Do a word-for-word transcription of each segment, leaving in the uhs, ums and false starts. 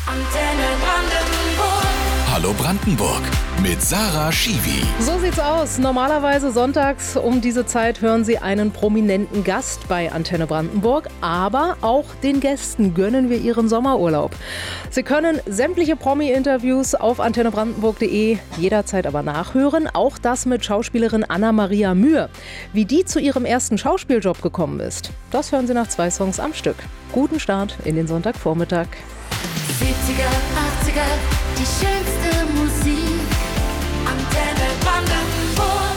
Antenne Brandenburg. Hallo Brandenburg mit Sarah Schiwi. So sieht's aus. Normalerweise sonntags um diese Zeit hören Sie einen prominenten Gast bei Antenne Brandenburg. Aber auch den Gästen gönnen wir ihren Sommerurlaub. Sie können sämtliche Promi-Interviews auf antenne brandenburg punkt de jederzeit aber nachhören. Auch das mit Schauspielerin Anna-Maria Mühe. Wie die zu ihrem ersten Schauspieljob gekommen ist, das hören Sie nach zwei Songs am Stück. Guten Start in den Sonntagvormittag. siebziger, achtziger, die schönste Musik. Antenne Brandenburg.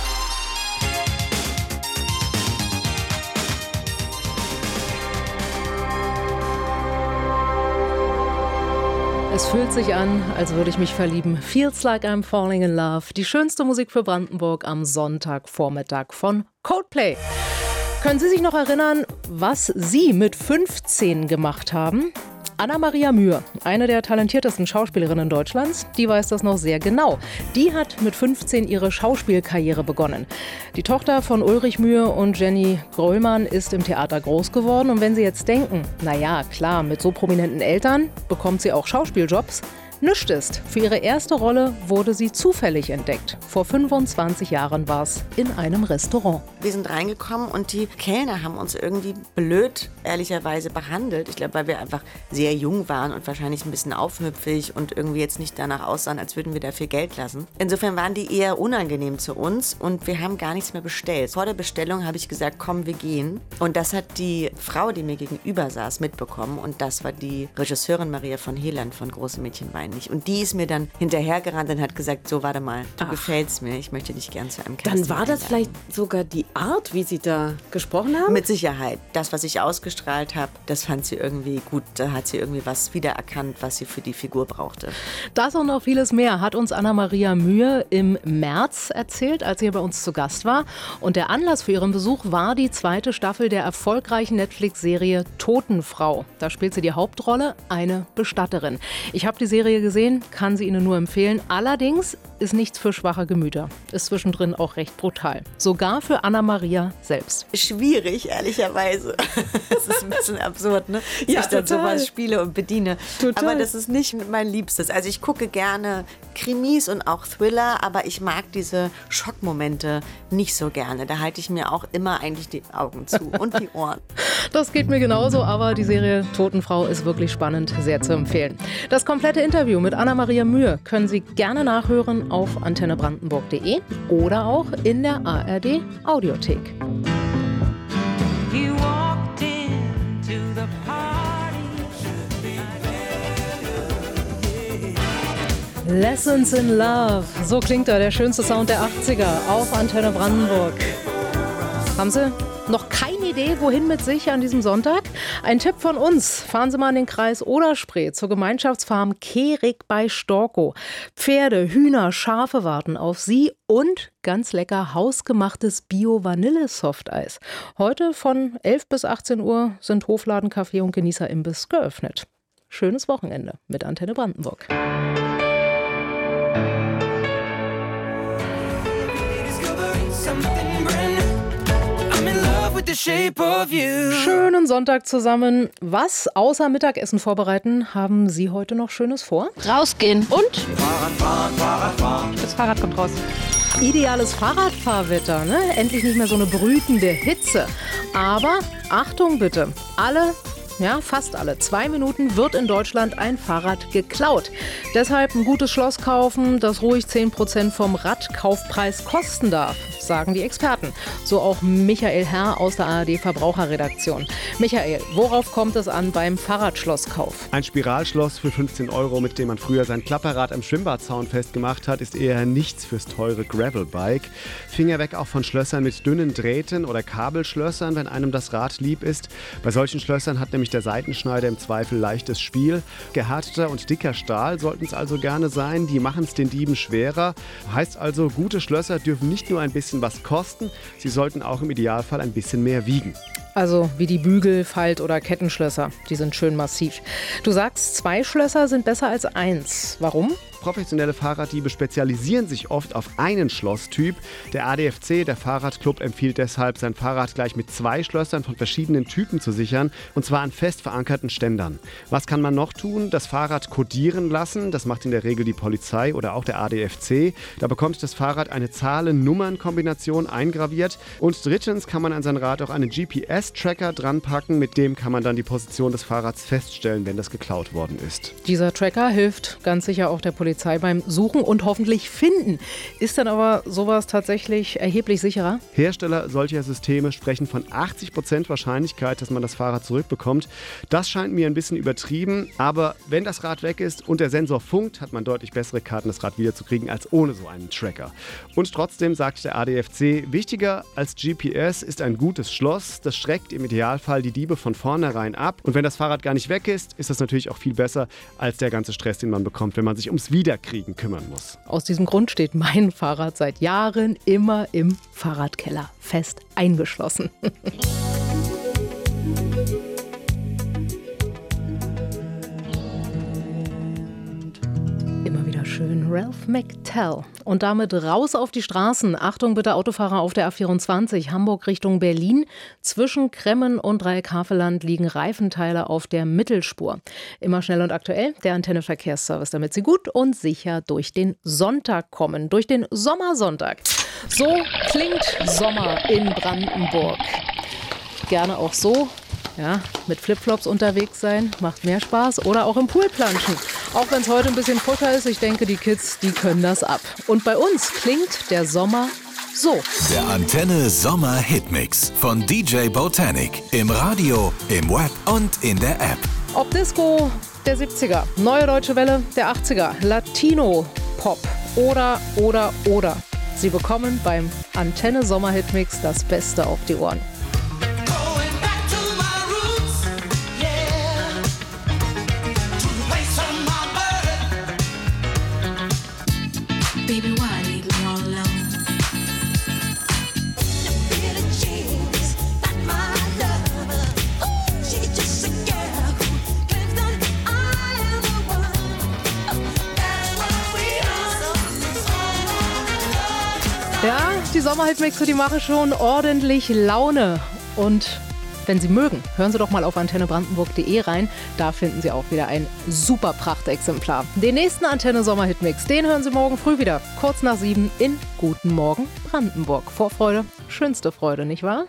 Es fühlt sich an, als würde ich mich verlieben. Feels like I'm falling in love. Die schönste Musik für Brandenburg am Sonntagvormittag von Coldplay. Können Sie sich noch erinnern, was Sie mit fünfzehn gemacht haben? Anna-Maria Mühe, eine der talentiertesten Schauspielerinnen Deutschlands, die weiß das noch sehr genau. Die hat mit fünfzehn ihre Schauspielkarriere begonnen. Die Tochter von Ulrich Mühe und Jenny Gröllmann ist im Theater groß geworden. Und wenn Sie jetzt denken, naja, klar, mit so prominenten Eltern bekommt sie auch Schauspieljobs. Nichts ist. Für ihre erste Rolle wurde sie zufällig entdeckt. Vor fünfundzwanzig Jahren war es in einem Restaurant. Wir sind reingekommen und die Kellner haben uns irgendwie blöd, ehrlicherweise, behandelt. Ich glaube, weil wir einfach sehr jung waren und wahrscheinlich ein bisschen aufmüpfig und irgendwie jetzt nicht danach aussahen, als würden wir dafür Geld lassen. Insofern waren die eher unangenehm zu uns und wir haben gar nichts mehr bestellt. Vor der Bestellung habe ich gesagt, komm, wir gehen. Und das hat die Frau, die mir gegenüber saß, mitbekommen. Und das war die Regisseurin Maria von Heland von Große Mädchen weinen nicht. Und die ist mir dann hinterhergerannt und hat gesagt, so, warte mal, du Ach. gefällst mir, ich möchte dich gern zu einem Casting Dann war das einladen. vielleicht sogar die Art, wie Sie da gesprochen haben? Mit Sicherheit. Das, was ich ausgestrahlt habe, das fand sie irgendwie gut. Da hat sie irgendwie was wiedererkannt, was sie für die Figur brauchte. Das und noch vieles mehr hat uns Anna-Maria Mühe im März erzählt, als sie bei uns zu Gast war. Und der Anlass für ihren Besuch war die zweite Staffel der erfolgreichen Netflix-Serie Totenfrau. Da spielt sie die Hauptrolle, eine Bestatterin. Ich habe die Serie gesehen, kann sie Ihnen nur empfehlen. Allerdings ist nichts für schwache Gemüter. Ist zwischendrin auch recht brutal. Sogar für Anna-Maria selbst. Schwierig, ehrlicherweise. Das ist ein bisschen absurd, ne? Dass Ja, ich dann total. sowas spiele und bediene. Total. Aber das ist nicht mein Liebstes. Also ich gucke gerne Krimis und auch Thriller, aber ich mag diese Schockmomente nicht so gerne. Da halte ich mir auch immer eigentlich die Augen zu und die Ohren. Das geht mir genauso, aber die Serie Totenfrau ist wirklich spannend, sehr zu empfehlen. Das komplette Interview mit Anna-Maria Mühe können Sie gerne nachhören auf antenne brandenburg punkt de oder auch in der A R D Audiothek. You walked into the party. Lessons in Love, so klingt da der schönste Sound der achtziger auf Antenne Brandenburg. Haben Sie noch keine Idee, wohin mit sich an diesem Sonntag? Ein Tipp von uns. Fahren Sie mal in den Kreis Oder-Spree zur Gemeinschaftsfarm Kehrig bei Storkow. Pferde, Hühner, Schafe warten auf Sie und ganz lecker hausgemachtes Bio-Vanille-Softeis. Heute von elf bis achtzehn Uhr sind Hofladen, Café und Genießerimbiss geöffnet. Schönes Wochenende mit Antenne Brandenburg. Schönen Sonntag zusammen. Was außer Mittagessen vorbereiten haben Sie heute noch Schönes vor? Rausgehen und Fahrradfahren, Fahrradfahren. Das Fahrrad kommt raus. Ideales Fahrradfahrwetter, ne? Endlich nicht mehr so eine brütende Hitze. Aber Achtung bitte, alle, ja fast alle, zwei Minuten wird in Deutschland ein Fahrrad geklaut. Deshalb ein gutes Schloss kaufen, das ruhig zehn Prozent vom Radkaufpreis kosten darf, sagen die Experten. So auch Michael Herr aus der A R D Verbraucherredaktion. Michael, worauf kommt es an beim Fahrradschlosskauf? Ein Spiralschloss für fünfzehn Euro, mit dem man früher sein Klapperrad am Schwimmbadzaun festgemacht hat, ist eher nichts fürs teure Gravelbike. Finger weg auch von Schlössern mit dünnen Drähten oder Kabelschlössern, wenn einem das Rad lieb ist. Bei solchen Schlössern hat nämlich der Seitenschneider im Zweifel leichtes Spiel. Gehärteter und dicker Stahl sollten es also gerne sein, die machen es den Dieben schwerer. Heißt also, gute Schlösser dürfen nicht nur ein bisschen was kosten, sie sollten auch im Idealfall ein bisschen mehr wiegen. Also wie die Bügel-, Falt- oder Kettenschlösser. Die sind schön massiv. Du sagst, zwei Schlösser sind besser als eins. Warum? Professionelle Fahrraddiebe spezialisieren sich oft auf einen Schlosstyp. Der A D F C, der Fahrradclub, empfiehlt deshalb, sein Fahrrad gleich mit zwei Schlössern von verschiedenen Typen zu sichern, und zwar an fest verankerten Ständern. Was kann man noch tun? Das Fahrrad kodieren lassen. Das macht in der Regel die Polizei oder auch der A D F C. Da bekommt das Fahrrad eine Zahlen-Nummern-Kombination eingraviert. Und drittens kann man an sein Rad auch einen G P S-Tracker dranpacken. Mit dem kann man dann die Position des Fahrrads feststellen, wenn das geklaut worden ist. Dieser Tracker hilft ganz sicher auch der Polizei beim Suchen und hoffentlich Finden. Ist dann aber sowas tatsächlich erheblich sicherer? Hersteller solcher Systeme sprechen von achtzig Prozent Wahrscheinlichkeit, dass man das Fahrrad zurückbekommt. Das scheint mir ein bisschen übertrieben, aber wenn das Rad weg ist und der Sensor funkt, hat man deutlich bessere Karten, das Rad wiederzukriegen, als ohne so einen Tracker. Und trotzdem sagt der A D F C, wichtiger als G P S ist ein gutes Schloss. Das schreckt im Idealfall die Diebe von vornherein ab. Und wenn das Fahrrad gar nicht weg ist, ist das natürlich auch viel besser als der ganze Stress, den man bekommt, wenn man sich ums Wiederkriegen kümmern muss. Aus diesem Grund steht mein Fahrrad seit Jahren immer im Fahrradkeller fest eingeschlossen. Immer wieder schön Ralph McTell. Und damit raus auf die Straßen. Achtung bitte Autofahrer auf der A vierundzwanzig, Hamburg Richtung Berlin. Zwischen Kremmen und Dreieck-Havelland liegen Reifenteile auf der Mittelspur. Immer schnell und aktuell der Antenne Verkehrsservice, damit Sie gut und sicher durch den Sonntag kommen. Durch den Sommersonntag. So klingt Sommer in Brandenburg. Gerne auch so. Ja, mit Flipflops unterwegs sein, macht mehr Spaß. Oder auch im Pool planschen. Auch wenn es heute ein bisschen Futter ist, ich denke, die Kids, die können das ab. Und bei uns klingt der Sommer so. Der Antenne Sommer Hitmix von D J Botanic. Im Radio, im Web und in der App. Ob Disco der siebziger, Neue Deutsche Welle der achtziger, Latino, Pop oder, oder, oder. Sie bekommen beim Antenne Sommer Hitmix das Beste auf die Ohren. Baby, why leave me all alone? Billie Jean's not my lover. Ooh, she's just a girl who claims that I am the one. That's what we are. Ja, die Sommerhitmixe, die machen schon ordentlich Laune. Und wenn Sie mögen, hören Sie doch mal auf antenne brandenburg punkt de rein. Da finden Sie auch wieder ein super Prachtexemplar. Den nächsten Antenne Sommerhitmix, den hören Sie morgen früh wieder. Kurz nach sieben in Guten Morgen Brandenburg. Vorfreude, schönste Freude, nicht wahr?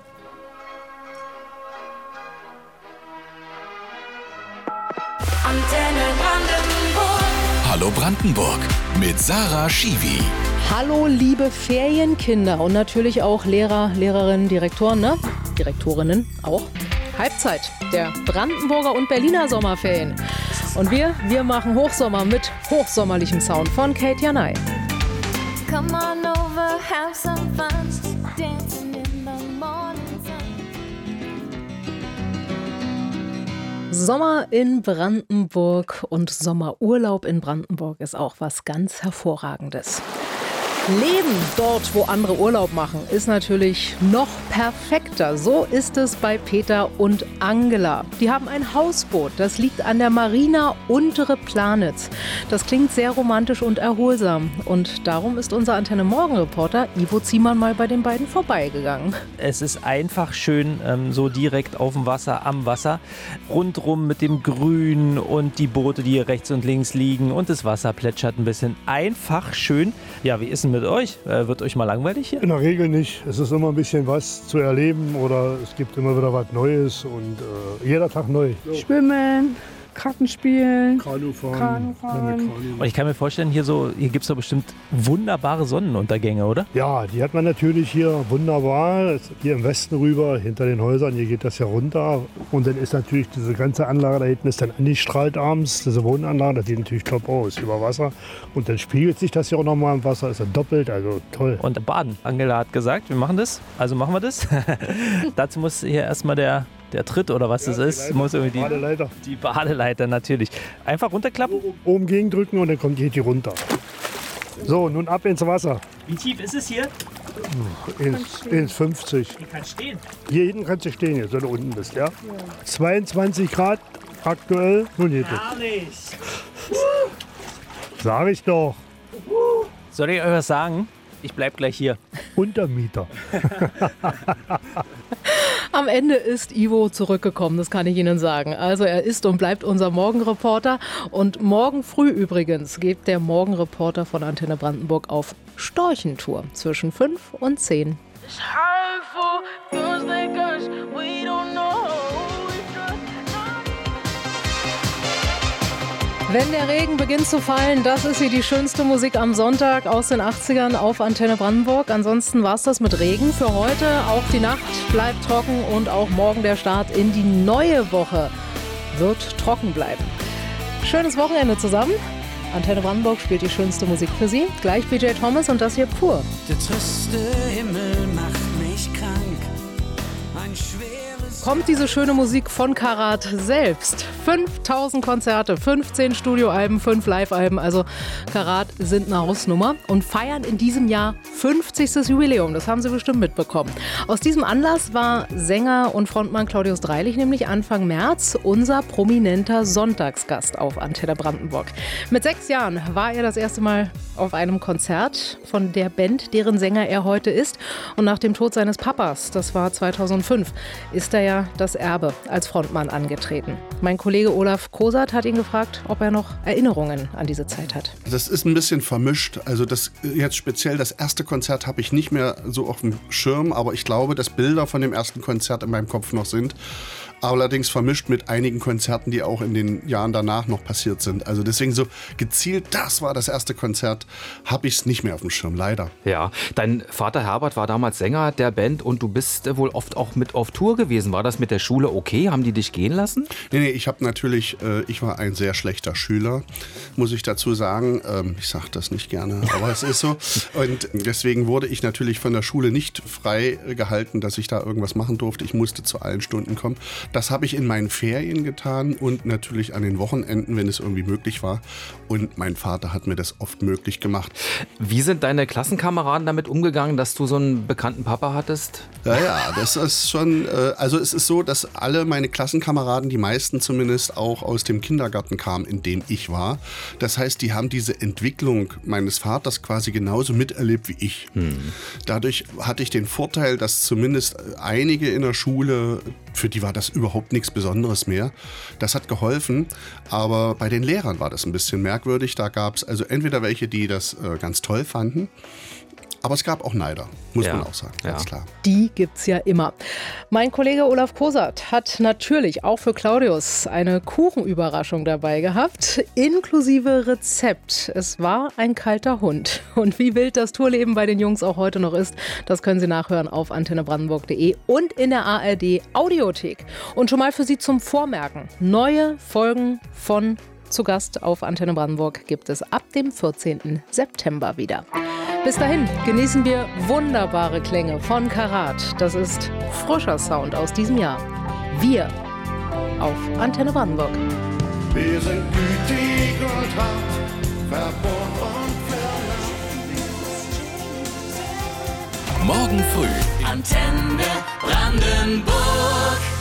Antenne Brandenburg. Hallo Brandenburg mit Sarah Schiwi. Hallo liebe Ferienkinder und natürlich auch Lehrer, Lehrerinnen, Direktoren, ne? Direktorinnen auch. Halbzeit der Brandenburger und Berliner Sommerferien. Und wir, wir machen Hochsommer mit hochsommerlichem Sound von Kate Janay. Come on over, have some fun, dancing in the morning sun. Sommer in Brandenburg und Sommerurlaub in Brandenburg ist auch was ganz Hervorragendes. Leben dort, wo andere Urlaub machen, ist natürlich noch perfekter. So ist es bei Peter und Angela. Die haben ein Hausboot, das liegt an der Marina Untere Planitz. Das klingt sehr romantisch und erholsam. Und darum ist unser Antenne-Morgen-Reporter Ivo Ziemann mal bei den beiden vorbeigegangen. Es ist einfach schön, ähm, so direkt auf dem Wasser, am Wasser. Rundrum mit dem Grün und die Boote, die hier rechts und links liegen. Und das Wasser plätschert ein bisschen. Einfach schön. Ja, wie ist denn mit euch? Äh, wird euch mal langweilig hier? In der Regel nicht. Es ist immer ein bisschen was zu erleben oder es gibt immer wieder was Neues und äh, jeder Tag neu. Schwimmen, Kartenspielen, Kanufahren. Kanufahren. Und ich kann mir vorstellen, hier, so, hier gibt es doch bestimmt wunderbare Sonnenuntergänge, oder? Ja, die hat man natürlich hier wunderbar. Hier im Westen rüber, hinter den Häusern, hier geht das ja runter. Und dann ist natürlich diese ganze Anlage da hinten ist dann angestrahlt abends, diese Wohnanlage, das sieht natürlich top aus, über Wasser. Und dann spiegelt sich das ja auch nochmal im Wasser, ist dann doppelt, also toll. Und baden. Angela hat gesagt, wir machen das, also machen wir das. Dazu muss hier erstmal der... Der Tritt oder was ja, das ist, Leiter, muss irgendwie die Badeleiter. Die Badeleiter natürlich. Einfach runterklappen? Oben gegendrücken und dann kommt geht die runter. So, nun ab ins Wasser. Wie tief ist es hier? eins fünfzig. Die kann stehen. Hier hinten kannst du stehen, jetzt, wenn du unten bist, ja? zweiundzwanzig Grad aktuell. Nun geht es. Herrlich. Sag ich doch. Soll ich euch was sagen? Ich bleib gleich hier. Untermieter. Am Ende ist Ivo zurückgekommen, das kann ich Ihnen sagen. Also er ist und bleibt unser Morgenreporter. Und morgen früh übrigens geht der Morgenreporter von Antenne Brandenburg auf Storchentour zwischen fünf und zehn. Wenn der Regen beginnt zu fallen, das ist hier die schönste Musik am Sonntag aus den achtzigern auf Antenne Brandenburg. Ansonsten war es das mit Regen für heute. Auch die Nacht bleibt trocken und auch morgen der Start in die neue Woche wird trocken bleiben. Schönes Wochenende zusammen. Antenne Brandenburg spielt die schönste Musik für Sie. Gleich B J Thomas und das hier pur. Der triste Himmel macht mich krank. Ein schweres Kommt diese schöne Musik von Karat selbst. fünftausend Konzerte, fünfzehn Studioalben, fünf Live-Alben. Also Karat sind eine Hausnummer und feiern in diesem Jahr fünfzigstes Jubiläum. Das haben Sie bestimmt mitbekommen. Aus diesem Anlass war Sänger und Frontmann Claudius Dreilich nämlich Anfang März unser prominenter Sonntagsgast auf Antenne Brandenburg. Mit sechs Jahren war er das erste Mal auf einem Konzert von der Band, deren Sänger er heute ist. Und nach dem Tod seines Papas, das war zweitausendfünf, ist er ja das Erbe als Frontmann angetreten. Mein Kollege Olaf Kosat hat ihn gefragt, ob er noch Erinnerungen an diese Zeit hat. Das ist ein bisschen vermischt. Also das jetzt speziell das erste Konzert habe ich nicht mehr so auf dem Schirm, aber ich glaube, dass Bilder von dem ersten Konzert in meinem Kopf noch sind. Allerdings vermischt mit einigen Konzerten, die auch in den Jahren danach noch passiert sind. Also deswegen so gezielt, das war das erste Konzert, habe ich es nicht mehr auf dem Schirm, leider. Ja, dein Vater Herbert war damals Sänger der Band und du bist wohl oft auch mit auf Tour gewesen. War das mit der Schule okay? Haben die dich gehen lassen? Nee, nee, ich habe natürlich, äh, ich war ein sehr schlechter Schüler, muss ich dazu sagen. Ähm, ich sage das nicht gerne, aber es ist so. Und deswegen wurde ich natürlich von der Schule nicht frei gehalten, dass ich da irgendwas machen durfte. Ich musste zu allen Stunden kommen. Das habe ich in meinen Ferien getan und natürlich an den Wochenenden, wenn es irgendwie möglich war. Und mein Vater hat mir das oft möglich gemacht. Wie sind deine Klassenkameraden damit umgegangen, dass du so einen bekannten Papa hattest? Ja, ja, das ist schon, äh, also es ist so, dass alle meine Klassenkameraden, die meisten zumindest, auch aus dem Kindergarten kamen, in dem ich war. Das heißt, die haben diese Entwicklung meines Vaters quasi genauso miterlebt wie ich. Hm. Dadurch hatte ich den Vorteil, dass zumindest einige in der Schule, für die war das überhaupt nichts Besonderes mehr. Das hat geholfen, aber bei den Lehrern war das ein bisschen merkwürdig. Da gab es also entweder welche, die das äh, ganz toll fanden, aber es gab auch Neider, muss ja. man auch sagen, ganz ja. klar. Die gibt's ja immer. Mein Kollege Olaf Kosat hat natürlich auch für Claudius eine Kuchenüberraschung dabei gehabt, inklusive Rezept. Es war ein kalter Hund. Und wie wild das Tourleben bei den Jungs auch heute noch ist, das können Sie nachhören auf antenne brandenburg punkt de und in der A R D Audiothek. Und schon mal für Sie zum Vormerken: Neue Folgen von Zu Gast auf Antenne Brandenburg gibt es ab dem vierzehnten September wieder. Bis dahin genießen wir wunderbare Klänge von Karat. Das ist frischer Sound aus diesem Jahr. Wir auf Antenne Brandenburg. Wir sind gütig und hart, verbohrt und verlassen. Morgen früh. Antenne Brandenburg.